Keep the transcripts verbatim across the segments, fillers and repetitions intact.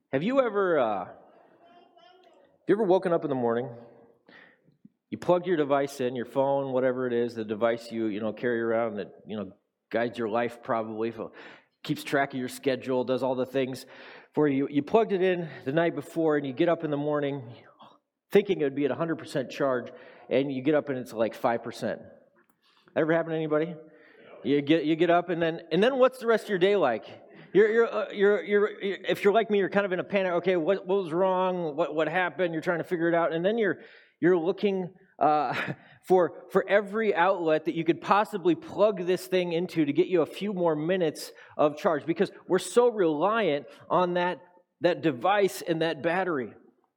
Have you ever, uh, have you ever woken up in the morning? You plugged your device in, your phone, whatever it is, the device you you know carry around that you know guides your life, probably keeps track of your schedule, does all the things for you. You plugged it in the night before, and you get up in the morning thinking it would be at one hundred percent charge, and you get up and it's like five percent. That ever happen to anybody? You get you get up, and then and then what's the rest of your day like? You're, you're, uh, you're, you're, if you're like me, you're kind of in a panic. Okay, what, what was wrong? What, what happened? You're trying to figure it out, and then you're, you're looking uh, for, for every outlet that you could possibly plug this thing into to get you a few more minutes of charge, because we're so reliant on that, that device and that battery.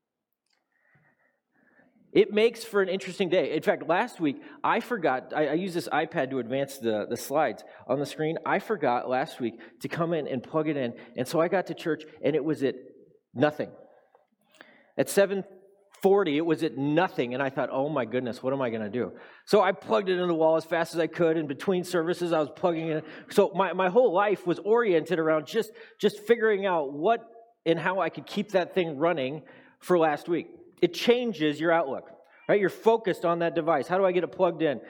It makes for an interesting day. In fact, last week, I forgot, I, I used this iPad to advance the, the slides on the screen. I forgot last week to come in and plug it in. And so I got to church, and it was at nothing. At seven forty, it was at nothing. And I thought, oh my goodness, what am I going to do? So I plugged it in the wall as fast as I could. In between services, I was plugging it in. So my, my whole life was oriented around just, just figuring out what and how I could keep that thing running for last week. It changes your outlook, right? You're focused on that device. How do I get it plugged in?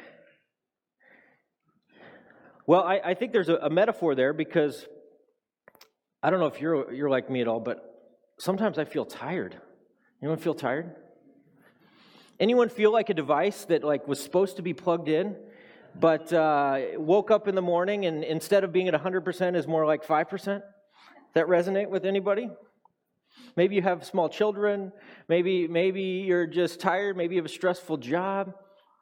Well, I, I think there's a, a metaphor there, because I don't know if you're you're like me at all, but sometimes I feel tired. Anyone feel tired? Anyone feel like a device that like was supposed to be plugged in, but uh, woke up in the morning and instead of being at one hundred percent is more like five percent? That resonate with anybody? Maybe you have small children. Maybe maybe you're just tired. Maybe you have a stressful job.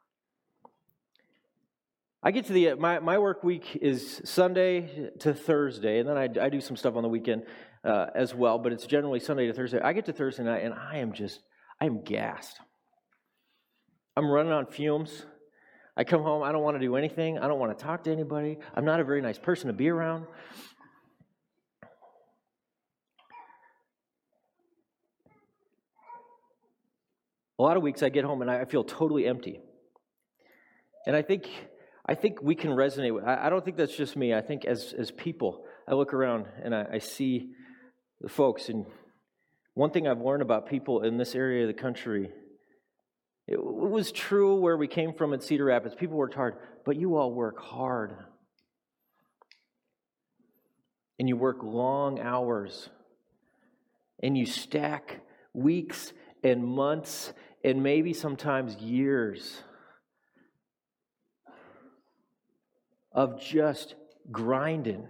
I get to the my my work week is Sunday to Thursday, and then I, I do some stuff on the weekend uh, as well. But it's generally Sunday to Thursday. I get to Thursday night, and I am just I am gassed. I'm running on fumes. I come home. I don't want to do anything. I don't want to talk to anybody. I'm not a very nice person to be around. A lot of weeks I get home and I feel totally empty. And I think I think we can resonate with, I, I don't think that's just me. I think as, as people, I look around and I, I see the folks. And one thing I've learned about people in this area of the country, it, it was true where we came from in Cedar Rapids. People worked hard, but you all work hard. And you work long hours. And you stack weeks and months and maybe sometimes years of just grinding.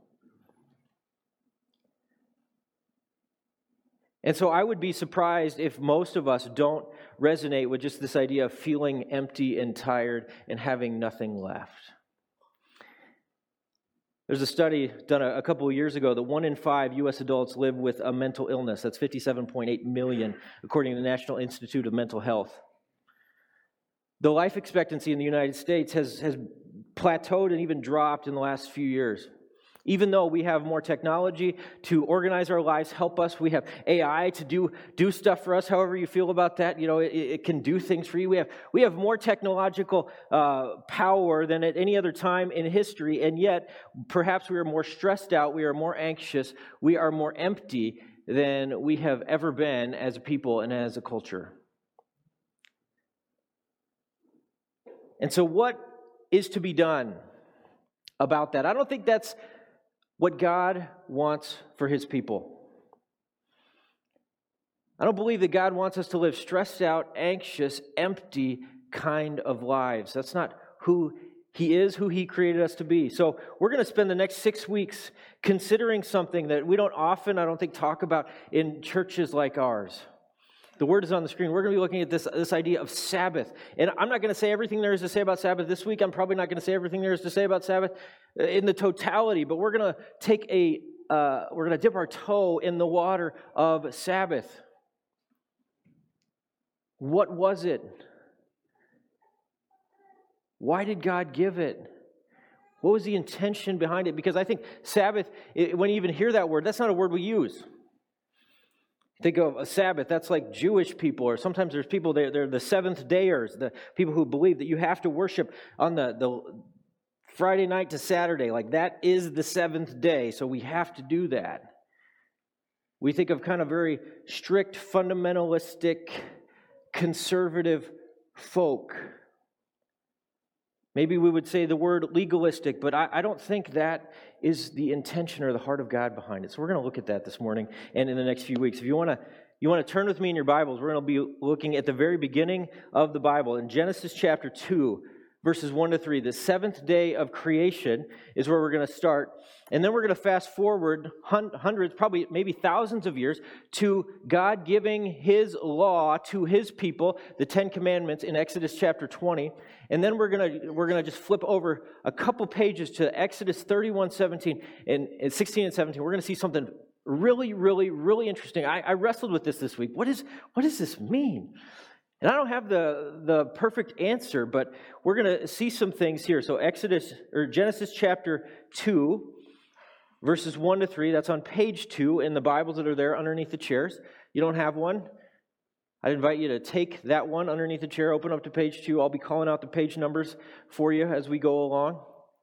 And so I would be surprised if most of us don't resonate with just this idea of feeling empty and tired and having nothing left. There's a study done a, a couple of years ago that one in five U S adults live with a mental illness. That's fifty-seven point eight million, according to the National Institute of Mental Health. The life expectancy in the United States has, has plateaued and even dropped in the last few years. Even though we have more technology to organize our lives, help us, we have A I to do do stuff for us, however you feel about that, you know, it, it can do things for you. We have we have more technological uh, power than at any other time in history, and yet perhaps we are more stressed out, we are more anxious, we are more empty than we have ever been as a people and as a culture. And so what is to be done about that? I don't think that's what God wants for His people. I don't believe that God wants us to live stressed out, anxious, empty kind of lives. That's not who He is, who He created us to be. So we're going to spend the next six weeks considering something that we don't often, I don't think, talk about in churches like ours. The word is on the screen. We're going to be looking at this, this idea of Sabbath. And I'm not going to say everything there is to say about Sabbath this week. I'm probably not going to say everything there is to say about Sabbath in the totality. But we're going to take a, uh, we're going to dip our toe in the water of Sabbath. What was it? Why did God give it? What was the intention behind it? Because I think Sabbath, when you even hear that word, that's not a word we use. Think of a Sabbath, that's like Jewish people, or sometimes there's people, they're, they're the seventh dayers, the people who believe that you have to worship on the, the Friday night to Saturday. Like that is the seventh day, so we have to do that. We think of kind of very strict, fundamentalistic, conservative folk. Maybe we would say the word legalistic, but I, I don't think that is the intention or the heart of God behind it. So we're going to look at that this morning and in the next few weeks. If you want to you want to turn with me in your Bibles, we're going to be looking at the very beginning of the Bible. In Genesis chapter two, verses one to three, the seventh day of creation is where we're going to start. And then we're going to fast forward hundreds, probably maybe thousands of years, to God giving His law to His people, the Ten Commandments in Exodus chapter twenty. And then we're going to we're going to just flip over a couple pages to Exodus thirty-one, seventeen, and sixteen and seventeen. We're going to see something really, really, really interesting. I, I wrestled with this this week. What is what does this mean? And I don't have the, the perfect answer, but we're going to see some things here. So Exodus or Genesis chapter two, verses one to three, that's on page two in the Bibles that are there underneath the chairs. You don't have one? I'd invite you to take that one underneath the chair, open up to page two. I'll be calling out the page numbers for you as we go along.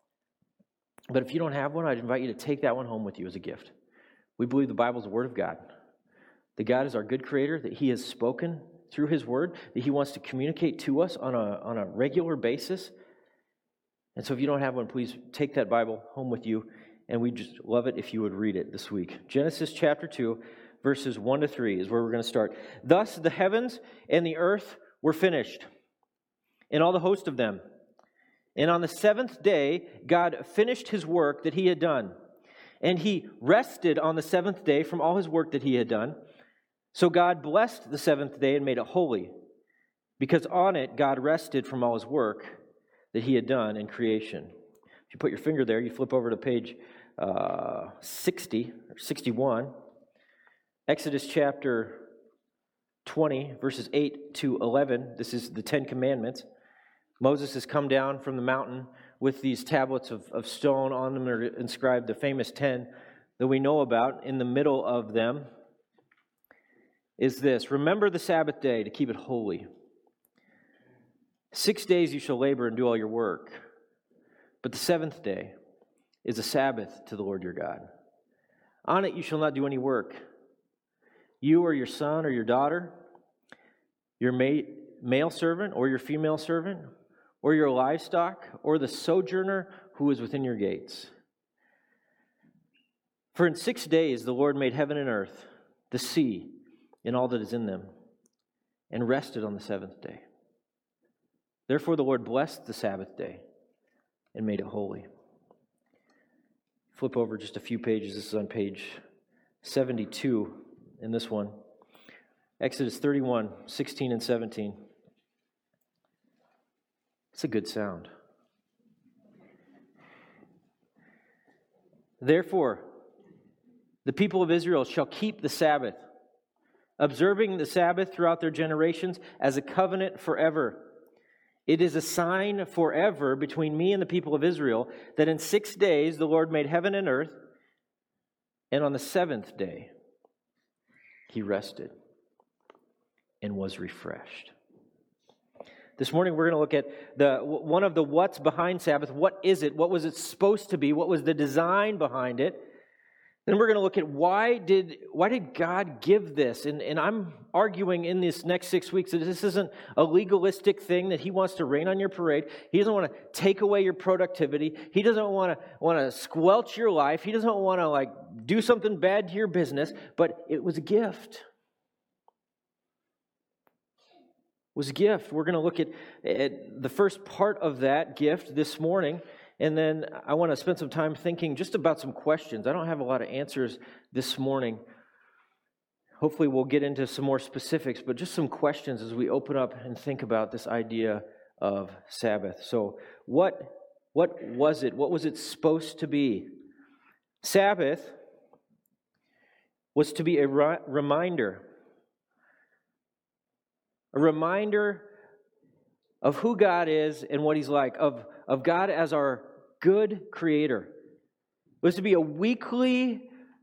But if you don't have one, I'd invite you to take that one home with you as a gift. We believe the Bible is the Word of God. That God is our good creator, that He has spoken through His Word, that He wants to communicate to us on a, on a regular basis. And so if you don't have one, please take that Bible home with you, and we'd just love it if you would read it this week. Genesis chapter two, verses one to three is where we're going to start. Thus the heavens and the earth were finished, and all the host of them. And on the seventh day, God finished His work that He had done. And He rested on the seventh day from all His work that He had done. So God blessed the seventh day and made it holy, because on it God rested from all His work that He had done in creation. If you put your finger there, you flip over to page uh, sixty or sixty-one. Exodus chapter twenty, verses eight to eleven. This is the Ten Commandments. Moses has come down from the mountain with these tablets of, of stone. On them are inscribed the famous ten that we know about. In the middle of them is this: remember the Sabbath day to keep it holy. Six days you shall labor and do all your work, but the seventh day is a Sabbath to the Lord your God. On it you shall not do any work, you or your son or your daughter, your male servant or your female servant, or your livestock, or the sojourner who is within your gates. For in six days the Lord made heaven and earth, the sea, and all that is in them, and rested on the seventh day. Therefore the Lord blessed the Sabbath day and made it holy. Flip over just a few pages. This is on page seventy-two in this one. Exodus thirty-one, sixteen and seventeen. It's a good sound. Therefore, the people of Israel shall keep the Sabbath, observing the Sabbath throughout their generations as a covenant forever. It is a sign forever between me and the people of Israel that in six days the Lord made heaven and earth, and on the seventh day He rested and was refreshed. This morning we're going to look at the one of the what's behind Sabbath. What is it? What was it supposed to be? What was the design behind it? Then we're going to look at why did why did God give this? And, and I'm arguing in this next six weeks that this isn't a legalistic thing, that He wants to rain on your parade. He doesn't want to take away your productivity. He doesn't want to want to squelch your life. He doesn't want to like do something bad to your business, but it was a gift. It was a gift. We're going to look at, at the first part of that gift this morning. And then I want to spend some time thinking just about some questions. I don't have a lot of answers this morning. Hopefully we'll get into some more specifics, but just some questions as we open up and think about this idea of Sabbath. So what, what was it? What was it supposed to be? Sabbath was to be a ri- reminder. A reminder of who God is and what He's like, of, of God as our good creator. It was to be a weekly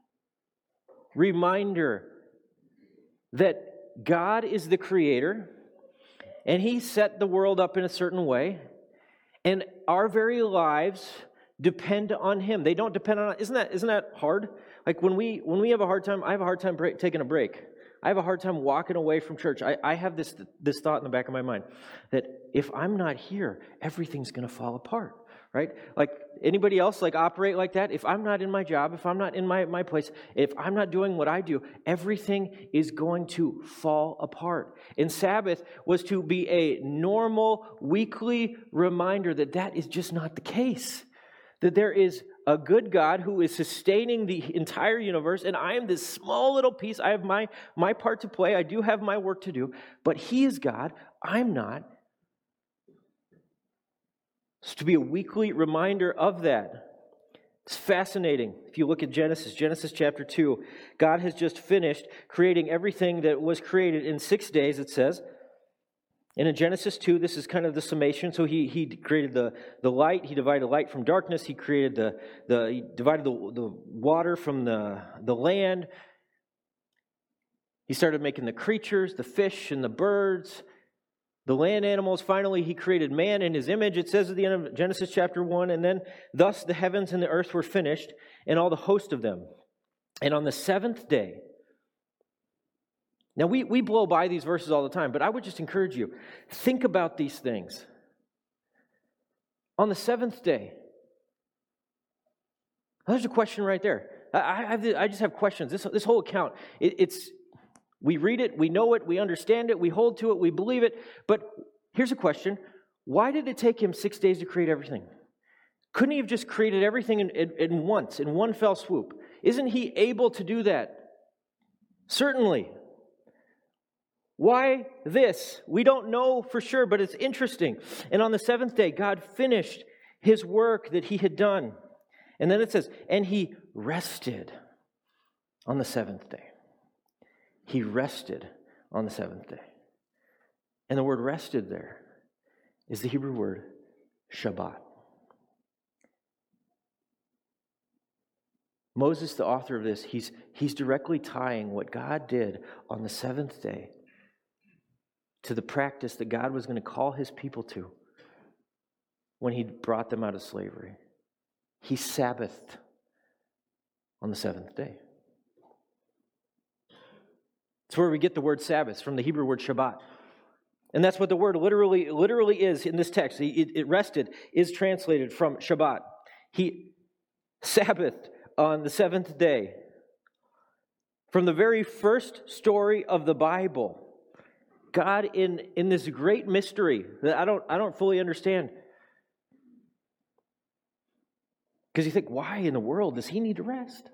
reminder that God is the creator and He set the world up in a certain way, and our very lives depend on Him. They don't depend on, isn't that, isn't that hard? Like when we when we have a hard time, I have a hard time break, taking a break. I have a hard time walking away from church. I, I have this this thought in the back of my mind that if I'm not here, everything's going to fall apart, right? Like anybody else like operate like that? If I'm not in my job, if I'm not in my, my place, if I'm not doing what I do, everything is going to fall apart. And Sabbath was to be a normal weekly reminder that that is just not the case. That there is a good God who is sustaining the entire universe, and I am this small little piece. I have my, my part to play. I do have my work to do, but He is God. I'm not. It's to be a weekly reminder of that. It's fascinating. If you look at Genesis, Genesis chapter two, God has just finished creating everything that was created in six days, it says. And in Genesis two, this is kind of the summation. So he he created the, the light. He divided light from darkness. He created the the he divided the, the water from the, the land. He started making the creatures, the fish and the birds, the land animals. Finally, he created man in his image. It says at the end of Genesis chapter one, and then thus the heavens and the earth were finished, and all the host of them. And on the seventh day. Now, we, we blow by these verses all the time, but I would just encourage you, think about these things. On the seventh day, there's a question right there. I, I, have, I just have questions. This, this whole account, it, it's we read it, we know it, we understand it, we hold to it, we believe it, but here's a question. Why did it take him six days to create everything? Couldn't he have just created everything in, in, in once, in one fell swoop? Isn't he able to do that? Certainly. Why this? We don't know for sure, but it's interesting. And on the seventh day, God finished His work that He had done. And then it says, and He rested on the seventh day. He rested on the seventh day. And the word rested there is the Hebrew word Shabbat. Moses, the author of this, he's, he's directly tying what God did on the seventh day to the practice that God was going to call His people to when He brought them out of slavery. He Sabbathed on the seventh day. It's where we get the word Sabbath, from the Hebrew word Shabbat. And that's what the word literally literally is in this text. It, it rested is translated from Shabbat. He Sabbathed on the seventh day. From the very first story of the Bible, God, in, in this great mystery that I don't I don't fully understand. Because you think, why in the world does He need to rest?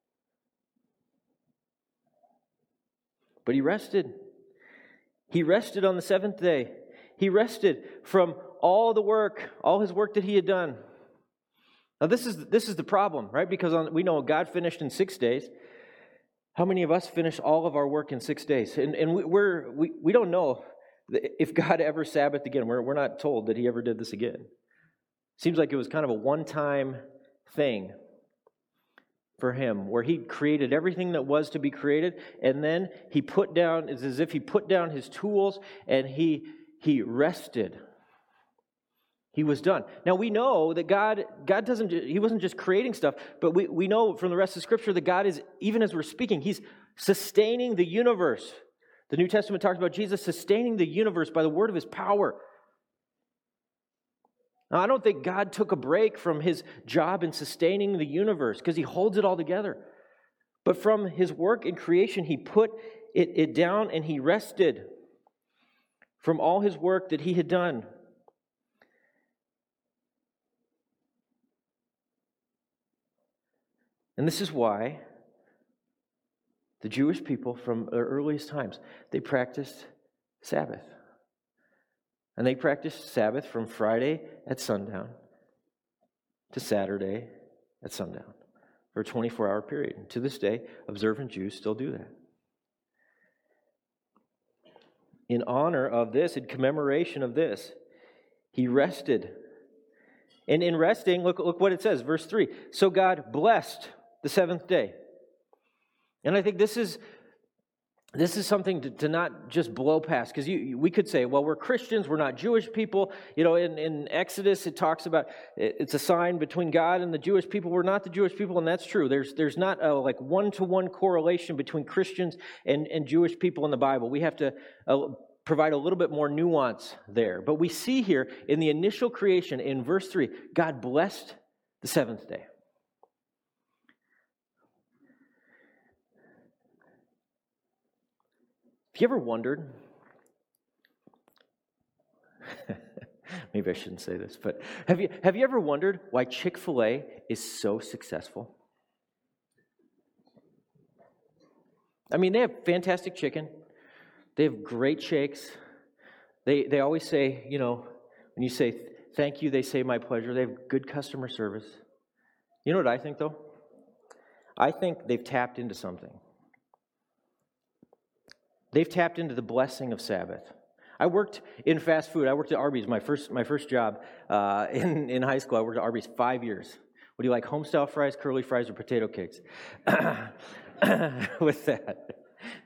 But He rested. He rested on the seventh day. He rested from all the work, all His work that He had done. Now this is this is the problem, right? Because on, we know God finished in six days. How many of us finish all of our work in six days? And, and we, we're, we, we don't know if God ever Sabbathed again. We're, we're not told that He ever did this again. Seems like it was kind of a one-time thing for Him, where He created everything that was to be created, and then He put down, it's as if He put down His tools, and He, he rested. He was done. Now we know that God, God doesn't, He wasn't just creating stuff, but we, we know from the rest of Scripture that God is, even as we're speaking, He's sustaining the universe. The New Testament talks about Jesus sustaining the universe by the word of His power. Now I don't think God took a break from His job in sustaining the universe, because He holds it all together. But from His work in creation, He put it, it down and He rested from all His work that He had done. And this is why the Jewish people from their earliest times, they practiced Sabbath. And they practiced Sabbath from Friday at sundown to Saturday at sundown for a twenty-four hour period. And to this day, observant Jews still do that. In honor of this, in commemoration of this, He rested. And in resting, look, look what it says, verse three. So God blessed the seventh day. And I think this is this is something to, to not just blow past, because you, we could say, well, we're Christians, we're not Jewish people. You know, in, in Exodus, it talks about it, it's a sign between God and the Jewish people. We're not the Jewish people, and that's true. There's there's not a like one-to-one correlation between Christians and, and Jewish people in the Bible. We have to uh, provide a little bit more nuance there. But we see here in the initial creation, in verse three, God blessed the seventh day. Have you ever wondered, maybe I shouldn't say this, but have you have you ever wondered why Chick-fil-A is so successful? I mean, they have fantastic chicken. They have great shakes. They they always say, you know, when you say thank you, they say my pleasure. They have good customer service. You know what I think, though? I think they've tapped into something. They've tapped into the blessing of Sabbath. I worked in fast food. I worked at Arby's, my first my first job uh, in, in high school. I worked at Arby's five years. What do you like, home-style fries, curly fries, or potato cakes? With that.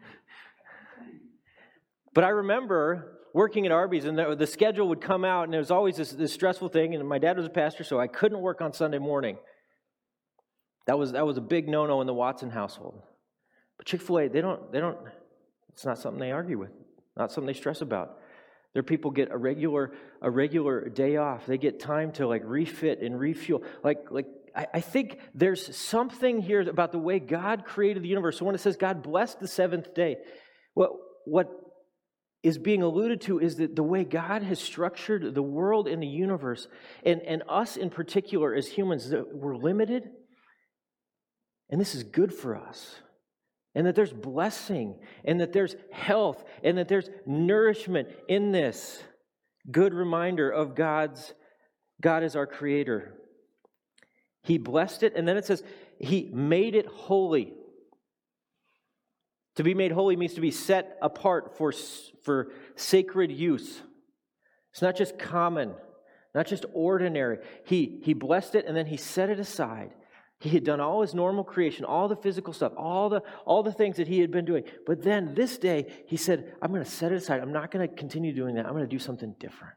But I remember working at Arby's, and the, the schedule would come out, and it was always this, this stressful thing, and my dad was a pastor, so I couldn't work on Sunday morning. That was that was a big no-no in the Watson household. But Chick-fil-A, they don't they don't... It's not something they argue with, not something they stress about. Their people get a regular a regular day off. They get time to like refit and refuel. Like like I, I think there's something here about the way God created the universe. So when it says God blessed the seventh day, what what is being alluded to is that the way God has structured the world and the universe, and, and us in particular as humans, that we're limited, and this is good for us. And that there's blessing, and that there's health, and that there's nourishment in this. Good reminder of God's, God is our creator. He blessed it, and then it says, He made it holy. To be made holy means to be set apart for, for sacred use. It's not just common, not just ordinary. He, he blessed it, and then He set it aside. He had done all His normal creation, all the physical stuff, all the all the things that He had been doing. But then this day, He said, I'm going to set it aside. I'm not going to continue doing that. I'm going to do something different.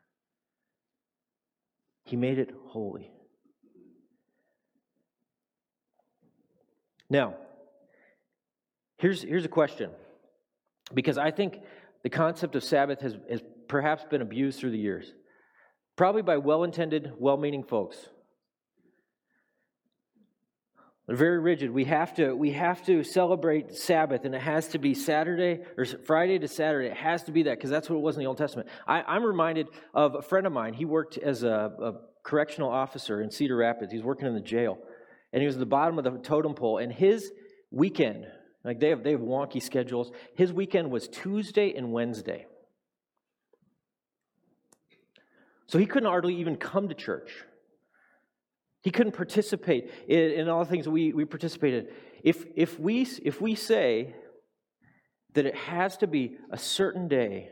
He made it holy. Now, here's, here's a question. Because I think the concept of Sabbath has, has perhaps been abused through the years. Probably by well-intended, well-meaning folks. They're very rigid. We have to we have to celebrate Sabbath, and it has to be Saturday or Friday to Saturday. It has to be that, because that's what it was in the Old Testament. I, I'm reminded of a friend of mine. He worked as a, a correctional officer in Cedar Rapids. He was working in the jail, and he was at the bottom of the totem pole. And his weekend, like they have they have wonky schedules. His weekend was Tuesday and Wednesday, so he couldn't hardly even come to church. He couldn't participate in, in all the things we, we participated in. If, if, we, if we say that it has to be a certain day,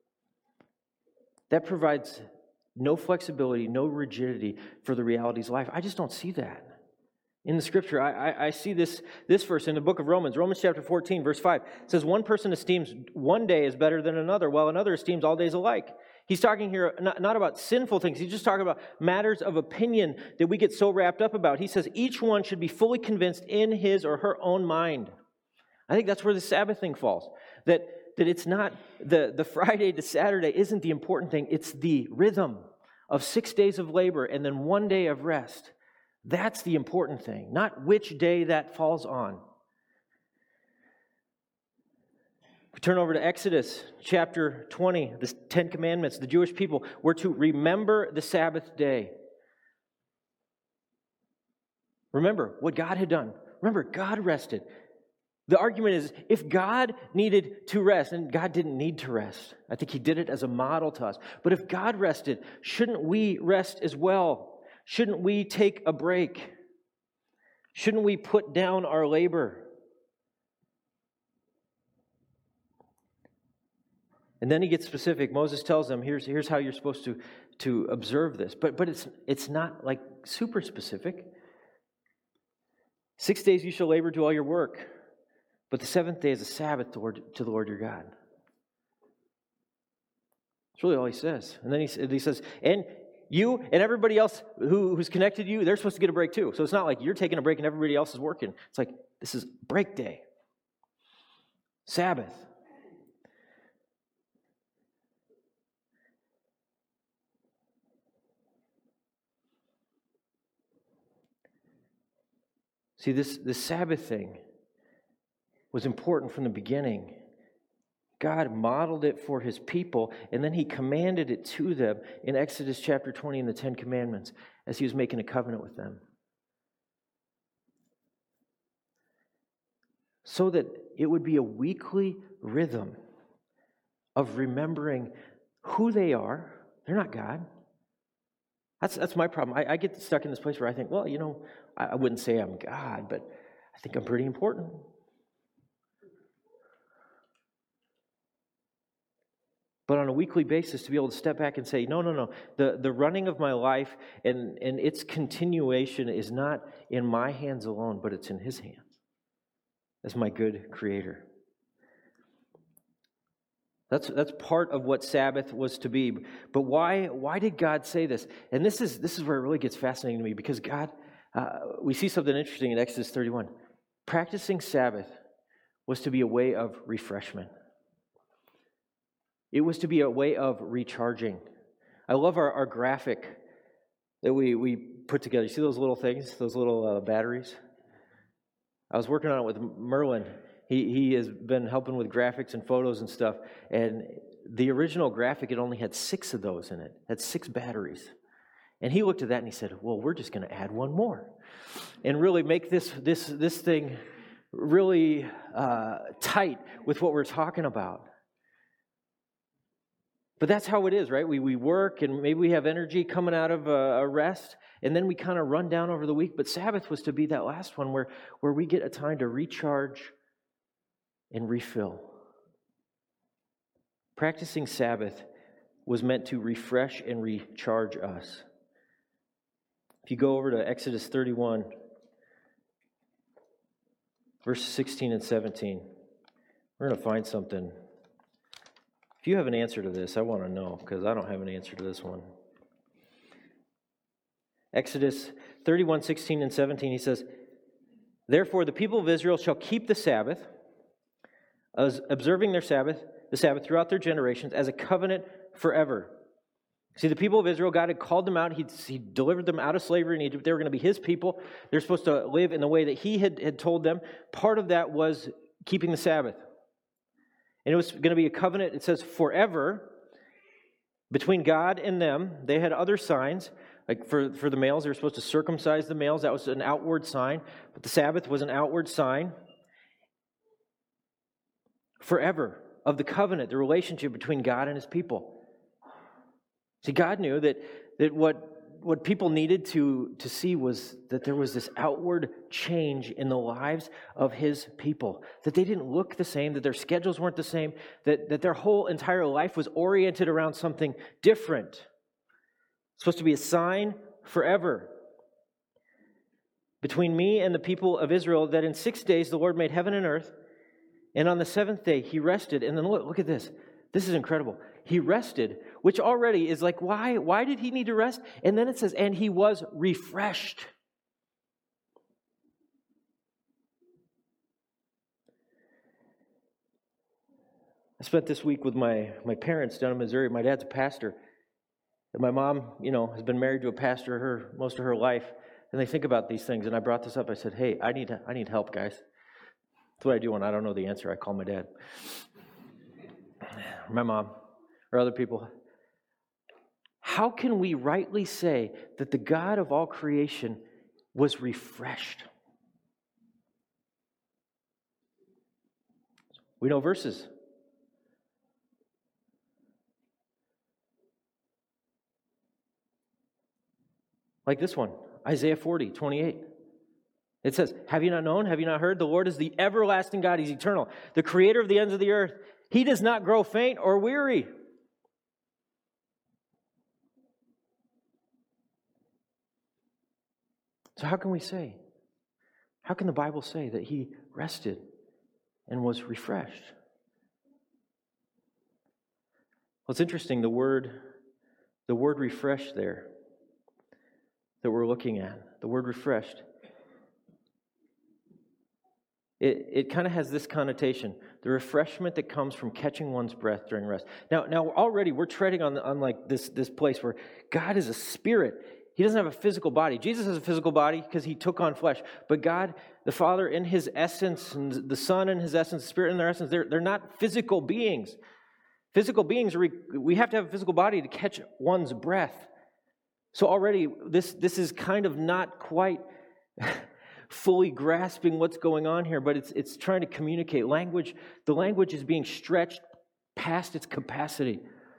that provides no flexibility, no rigidity for the realities of life. I just don't see that. In the Scripture, I, I, I see this, this verse in the book of Romans. Romans chapter fourteen, verse five. It says, one person esteems one day as better than another, while another esteems all days alike. He's talking here not, not about sinful things. He's just talking about matters of opinion that we get so wrapped up about. He says each one should be fully convinced in his or her own mind. I think that's where the Sabbath thing falls. That, that it's not, the, the Friday to Saturday isn't the important thing. It's the rhythm of six days of labor and then one day of rest. That's the important thing, not which day that falls on. We turn over to Exodus chapter twenty, the Ten Commandments. The Jewish people were to remember the Sabbath day. Remember what God had done. Remember, God rested. The argument is, if God needed to rest, and God didn't need to rest. I think He did it as a model to us. But if God rested, shouldn't we rest as well? Shouldn't we take a break? Shouldn't we put down our labor? And then He gets specific. Moses tells them, here's, here's how you're supposed to, to observe this. But, but it's, it's not like super specific. Six days you shall labor, do all your work. But the seventh day is a Sabbath to, Lord, to the Lord your God. That's really all he says. And then he, he says, and you and everybody else who, who's connected to you, they're supposed to get a break too. So it's not like you're taking a break and everybody else is working. It's like, this is break day. Sabbath. See, this, this Sabbath thing was important from the beginning. God modeled it for his people, and then he commanded it to them in Exodus chapter twenty in the Ten Commandments as he was making a covenant with them. So that it would be a weekly rhythm of remembering who they are. They're not God. That's that's my problem. I, I get stuck in this place where I think, well, you know, I, I wouldn't say I'm God, but I think I'm pretty important. But on a weekly basis, to be able to step back and say, no, no, no, the, the running of my life and, and its continuation is not in my hands alone, but it's in his hands as my good creator. That's that's part of what Sabbath was to be. But why why did God say this? And this is this is where it really gets fascinating to me, because God, uh, we see something interesting in Exodus thirty-one. Practicing Sabbath was to be a way of refreshment. It was to be a way of recharging. I love our, our graphic that we, we put together. You see those little things, those little uh, batteries? I was working on it with Merlin. He he has been helping with graphics and photos and stuff. And the original graphic, it only had six of those in it. It had six batteries. And he looked at that and he said, well, we're just going to add one more. And really make this this this thing really uh, tight with what we're talking about. But that's how it is, right? We we work and maybe we have energy coming out of a, a rest, and then we kind of run down over the week. But Sabbath was to be that last one where, where we get a time to recharge and refill. Practicing Sabbath was meant to refresh and recharge us. If you go over to Exodus thirty-one, verses sixteen and seventeen, we're going to find something. If you have an answer to this, I want to know, because I don't have an answer to this one. Exodus thirty-one, sixteen and seventeen, he says, therefore the people of Israel shall keep the Sabbath, as observing their Sabbath, the Sabbath throughout their generations, as a covenant forever. See, the people of Israel, God had called them out. He, he delivered them out of slavery in Egypt. They were going to be his people. They're supposed to live in the way that he had, had told them. Part of that was keeping the Sabbath. And it was going to be a covenant, it says, forever, between God and them. They had other signs. Like for, for the males, they were supposed to circumcise the males. That was an outward sign. But the Sabbath was an outward sign. Forever, of the covenant, the relationship between God and his people. See, God knew that, that what, what people needed to, to see was that there was this outward change in the lives of his people. That they didn't look the same, that their schedules weren't the same, that, that their whole entire life was oriented around something different. It's supposed to be a sign forever between me and the people of Israel, that in six days the Lord made heaven and earth, and on the seventh day he rested. And then look, look at this. This is incredible. He rested, which already is like, why? Why did he need to rest? And then it says, and he was refreshed. I spent this week with my, my parents down in Missouri. My dad's a pastor. And my mom, you know, has been married to a pastor her most of her life. And they think about these things. And I brought this up. I said, hey, I need I need help, guys. That's what I do when I don't know the answer. I call my dad. My mom. Or other people. How can we rightly say that the God of all creation was refreshed? We know verses. Like this one, Isaiah forty, twenty-eight. It says, have you not known? Have you not heard? The Lord is the everlasting God. He's eternal. The creator of the ends of the earth. He does not grow faint or weary. So how can we say? How can the Bible say that he rested? and was refreshed. Well, it's interesting, the word, the word refreshed there that we're looking at, the word refreshed, it, it kind of has this connotation, the refreshment that comes from catching one's breath during rest. Now, now already we're treading on, on like this, this place where God is a spirit. He doesn't have a physical body. Jesus has a physical body because he took on flesh. But God, the Father in his essence, and the Son in his essence, the Spirit in their essence, they're, they're not physical beings. Physical beings, we have to have a physical body to catch one's breath. So already this, this is kind of not quite fully grasping what's going on here, but it's, it's trying to communicate. Language, the language is being stretched past its capacity.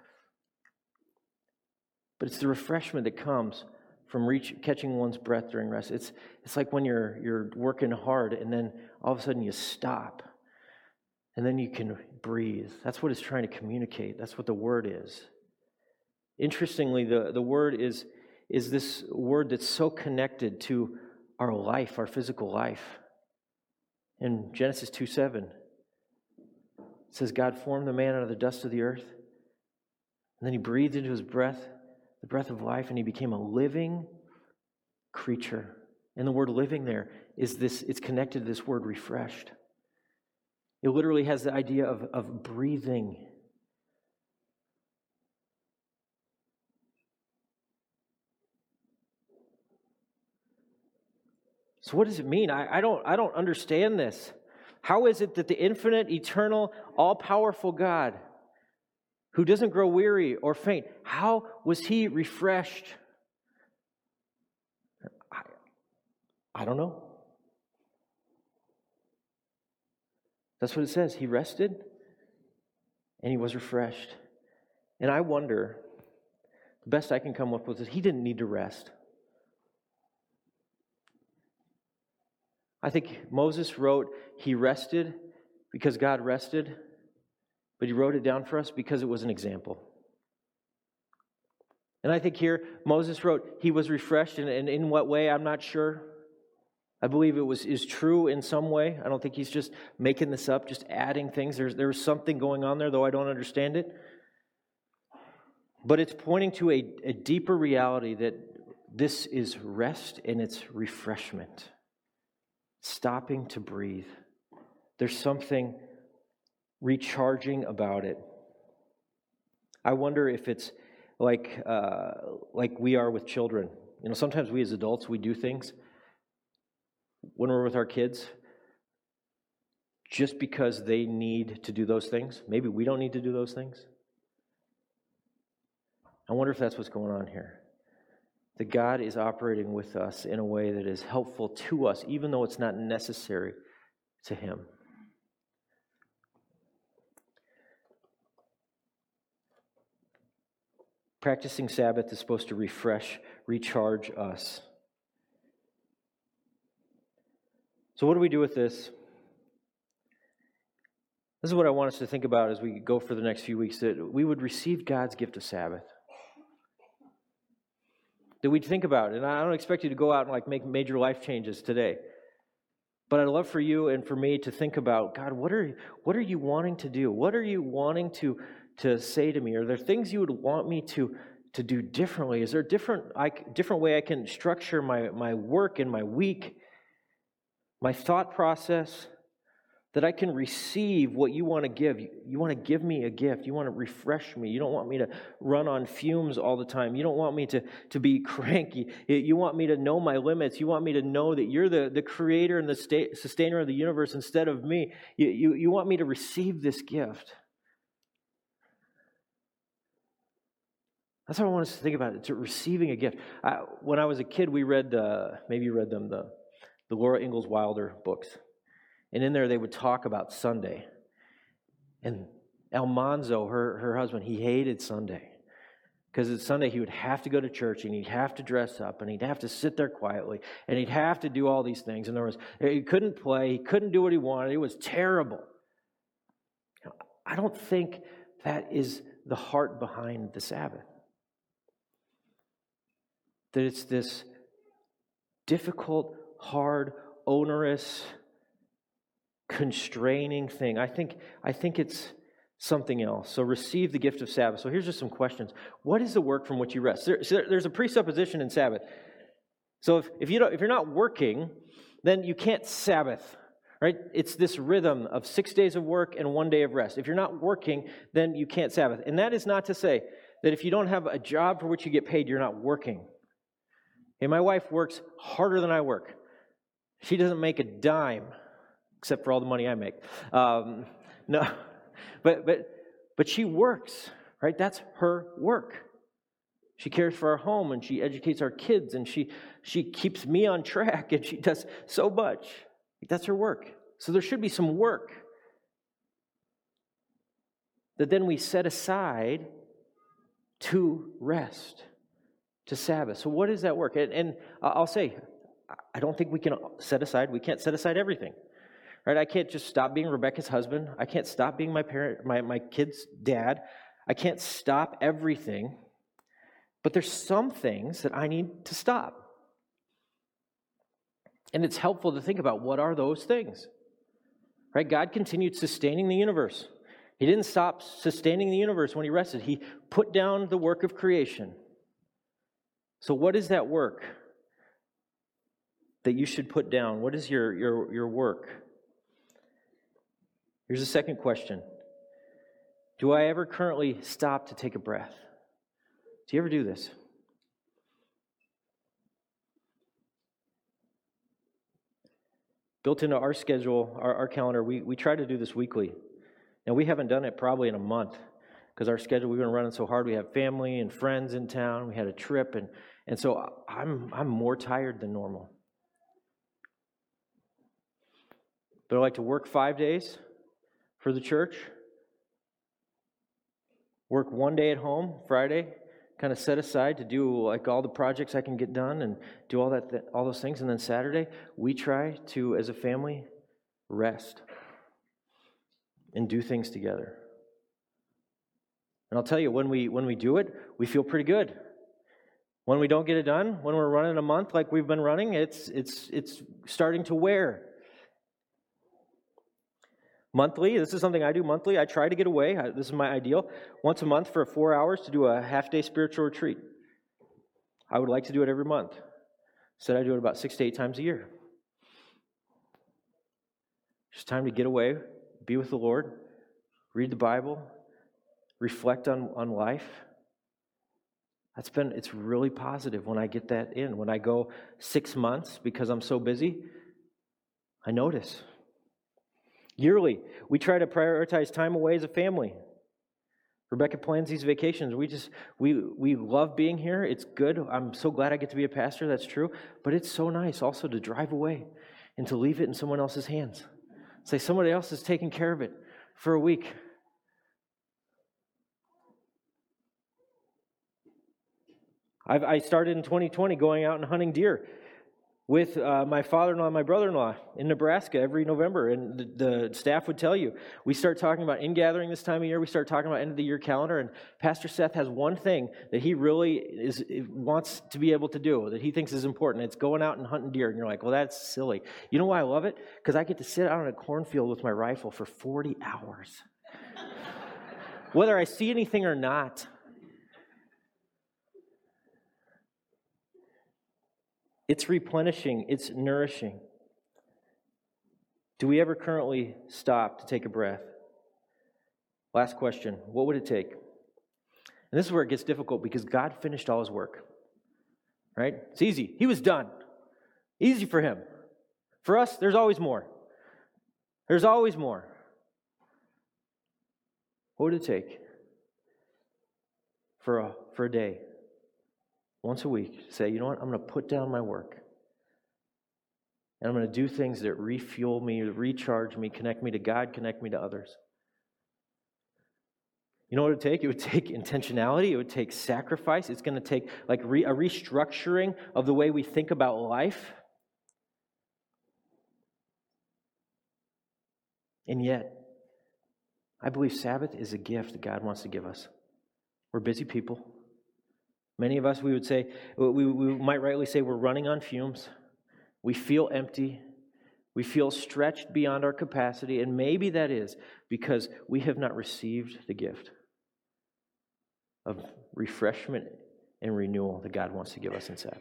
But it's the refreshment that comes from reach, catching one's breath during rest. It's, it's like when you're, you're working hard and then all of a sudden you stop. And then you can breathe. That's what it's trying to communicate. That's what the word is. Interestingly, the, the word is, is this word that's so connected to our life, our physical life. In Genesis two seven, it says, God formed the man out of the dust of the earth, and then he breathed into his breath, the breath of life, and he became a living creature. And the word living there is this, it's connected to this word refreshed. It literally has the idea of, of breathing. So what does it mean? I, I don't I don't understand this. How is it that the infinite, eternal, all-powerful God, who doesn't grow weary or faint, how was he refreshed? I, I don't know. That's what it says. He rested and he was refreshed. And I wonder, the best I can come up with is he didn't need to rest. I think Moses wrote, he rested because God rested, but he wrote it down for us because it was an example. And I think here, Moses wrote, he was refreshed, and, and in what way, I'm not sure. I believe it was is true in some way. I don't think he's just making this up, just adding things. There's there's something going on there, though I don't understand it. But it's pointing to a, a deeper reality that this is rest and it's refreshment. Stopping to breathe. There's something recharging about it. I wonder if it's like uh, like we are with children. You know, sometimes we as adults, we do things when we're with our kids just because they need to do those things. Maybe we don't need to do those things. I wonder if that's what's going on here. That God is operating with us in a way that is helpful to us, even though it's not necessary to Him. Practicing Sabbath is supposed to refresh, recharge us. So what do we do with this? This is what I want us to think about as we go for the next few weeks, that we would receive God's gift of Sabbath. That we'd think about it. And I don't expect you to go out and like make major life changes today. But I'd love for you and for me to think about, God, what are what are you wanting to do? What are you wanting to, to say to me? Are there things you would want me to, to do differently? Is there a different, I, different way I can structure my, my work and my week, my thought process, that I can receive what you want to give? You, you want to give me a gift. You want to refresh me. You don't want me to run on fumes all the time. You don't want me to, to be cranky. You want me to know my limits. You want me to know that you're the, the creator and the sta- sustainer of the universe instead of me. You, you, you want me to receive this gift. That's what I want us to think about. It's receiving a gift. I, when I was a kid, we read, the, maybe you read them, the, the Laura Ingalls Wilder books. And in there they would talk about Sunday. And Almanzo, her, her husband, he hated Sunday. Because it's Sunday he would have to go to church and he'd have to dress up and he'd have to sit there quietly and he'd have to do all these things. And there was he couldn't play, he couldn't do what he wanted. It was terrible. I don't think that is the heart behind the Sabbath. That it's this difficult, hard, onerous, constraining thing. I think, I think it's something else. So receive the gift of Sabbath. So here's just some questions. What is the work from which you rest? There, so there's a presupposition in Sabbath. So if, if, you don't, if you're not working, then you can't Sabbath, right? It's this rhythm of six days of work and one day of rest. If you're not working, then you can't Sabbath. And that is not to say that if you don't have a job for which you get paid, you're not working. Okay, my wife works harder than I work. She doesn't make a dime, except for all the money I make. Um, no, but but but she works, right? That's her work. She cares for our home, and she educates our kids, and she she keeps me on track, and she does so much. That's her work. So there should be some work that then we set aside to rest, to Sabbath. So what is that work? And, and I'll say, I don't think we can set aside, we can't set aside everything. Right? I can't just stop being Rebecca's husband. I can't stop being my parent, my, my kid's dad. I can't stop everything. But there's some things that I need to stop. And it's helpful to think about, what are those things? Right? God continued sustaining the universe. He didn't stop sustaining the universe when he rested. He put down the work of creation. So what is that work that you should put down? What is your, your, your work? Here's a second question. Do I ever currently stop to take a breath? Do you ever do this? Built into our schedule, our, our calendar, we, we try to do this weekly. And we haven't done it probably in a month because our schedule, we've been running so hard. We have family and friends in town. We had a trip. And, and so I'm, I'm more tired than normal. But I like to work five days for the church. Work one day at home, Friday, kind of set aside to do like all the projects I can get done and do all that, that all those things. And then Saturday, we try to, as a family, rest and do things together. And I'll tell you, when we when we do it, we feel pretty good. When we don't get it done, when we're running a month like we've been running, it's it's it's starting to wear. Monthly, this is something I do monthly. I try to get away. I, this is my ideal. Once a month for four hours to do a half-day spiritual retreat. I would like to do it every month. Instead, I do it about six to eight times a year. Just time to get away, be with the Lord, read the Bible, reflect on, on life. That's been, it's really positive when I get that in. When I go six months because I'm so busy, I notice. Yearly, we try to prioritize time away as a family. Rebecca plans these vacations. We just, we we love being here. It's good. I'm so glad I get to be a pastor, that's true. But it's so nice also to drive away and to leave it in someone else's hands. Say somebody else is taking care of it for a week. I've, I started in twenty twenty going out and hunting deer with uh, my father-in-law and my brother-in-law in Nebraska every November. And the, the staff would tell you, we start talking about in-gathering this time of year. We start talking about end-of-the-year calendar. And Pastor Seth has one thing that he really is wants to be able to do, that he thinks is important. It's going out and hunting deer. And you're like, well, that's silly. You know why I love it? Because I get to sit out in a cornfield with my rifle for forty hours. Whether I see anything or not. It's replenishing. It's nourishing. Do we ever currently stop to take a breath? Last question. What would it take? And this is where it gets difficult because God finished all his work. Right? It's easy. He was done. Easy for him. For us, there's always more. There's always more. What would it take for a, for a day? Once a week, say, you know what, I'm going to put down my work. And I'm going to do things that refuel me, recharge me, connect me to God, connect me to others. You know what it would take? It would take intentionality. It would take sacrifice. It's going to take like re- a restructuring of the way we think about life. And yet, I believe Sabbath is a gift that God wants to give us. We're busy people. Many of us, we would say, we, we might rightly say we're running on fumes. We feel empty. We feel stretched beyond our capacity, and maybe that is because we have not received the gift of refreshment and renewal that God wants to give us in Sabbath.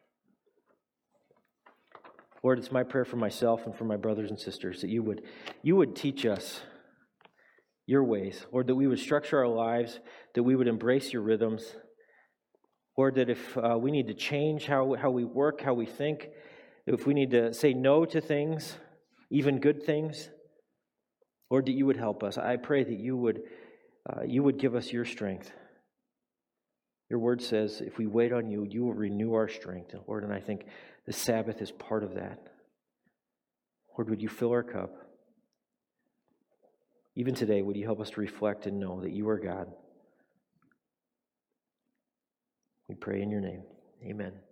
Lord, it's my prayer for myself and for my brothers and sisters that you would, you would teach us your ways. Lord, that we would structure our lives, that we would embrace your rhythms. Lord, that if uh, we need to change how, how we work, how we think, if we need to say no to things, even good things, Lord, that you would help us. I pray that you would, uh, you would give us your strength. Your word says, if we wait on you, you will renew our strength. Lord, and I think the Sabbath is part of that. Lord, would you fill our cup? Even today, would you help us to reflect and know that you are God? We pray in your name. Amen.